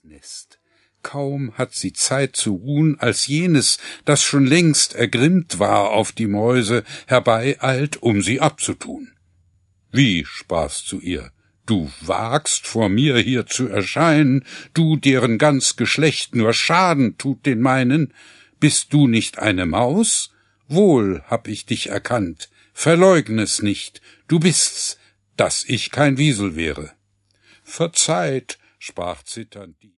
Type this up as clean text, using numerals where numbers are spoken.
Nest. Kaum hat sie Zeit zu ruhen, als jenes, das schon längst ergrimmt war auf die Mäuse, herbeieilt, um sie abzutun. »Wie«, sprach's zu ihr, »du wagst, vor mir hier zu erscheinen, du, deren ganz Geschlecht nur Schaden tut den meinen, bist du nicht eine Maus? Wohl hab ich dich erkannt, verleugne es nicht, du bist's, dass ich kein Wiesel wäre.« »Verzeiht«, sprach zitternd die